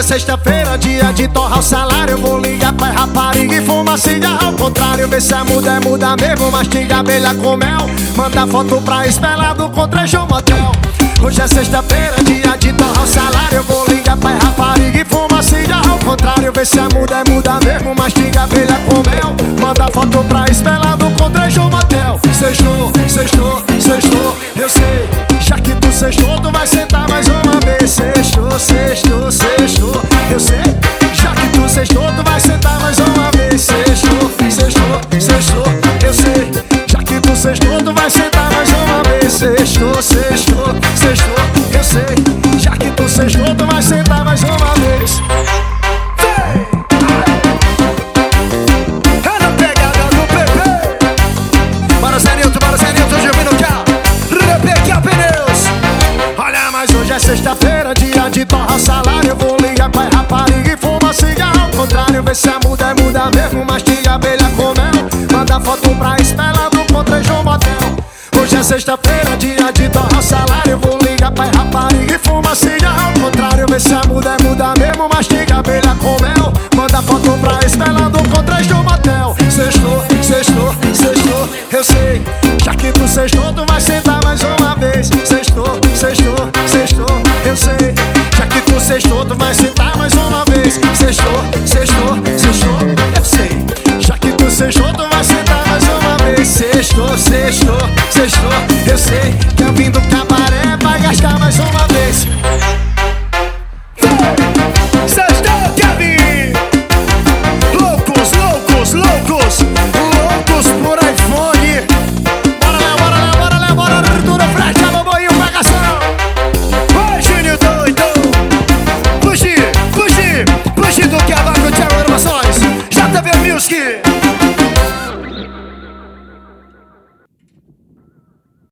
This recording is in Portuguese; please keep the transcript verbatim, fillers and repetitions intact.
sexta-feira, dia de torrar o salário. Eu vou ligar pra rapariga e fumar cigarro ao contrário. Ver se a muda é muda mesmo, mastiga abelha com mel. Manda foto pra espelado com trecho motel. Hoje é sexta-feira, dia de torrar o salário. Eu vou ligar pra rapariga e fumar cigarro ao contrário. Ver se a muda é muda mesmo, mastiga abelha com mel. Manda foto pra espelado com trecho motel. Sextou, sextou, sextou, eu sei. Já que tu sextou, tu vai sentar mais uma vez. Sextou, sextou, sextou, eu sei. Já que tu sextou, tu vai sentar mais uma vez. Sextou, sextou, sextou, eu sei. Já que tu sextou, tu vai sentar mais uma vez. Sextou, sextou, sextou, eu sei. Já que tu sextou, tu vai sentar mais uma vez. Sexta-feira, dia de torrar salário. Eu vou ligar pra rapariga e fumar cigarro ao contrário. Ver se a muda é muda mesmo, mastiga abelha com mel. Manda foto pra espelado com trecho motel. Hoje é sexta-feira, dia de torrar salário. Eu vou ligar pra rapariga e fumar cigarro ao contrário. Ver se a muda é muda mesmo, mastiga abelha com mel. Manda foto pra espelado com trecho motel. Sextou, sextou, sextou, eu sei. Já que tu sextou, tu vai sentar mais uma vez. Sextou, sextou, sextou, eu sei. Já que tu sextou, tu vai sentar mais uma vez. Sextou, sextou, sextou, eu sei. Já que tu sextou, tu vai sentar mais uma vez. Sextou, sextou, sextou, eu sei. Quer vir do cabaré, vai gastar mais uma vez. Sextou, Kevin! Loucos, loucos, loucos, loucos por iPhone. Bora lá, bora lá, bora lá, bora lá, Arthur Fred, alô, boinho, pagação. Vai, Júnior doido. Puxe, puxe, puxe do cavaco, Thiago Gravações. J V Music.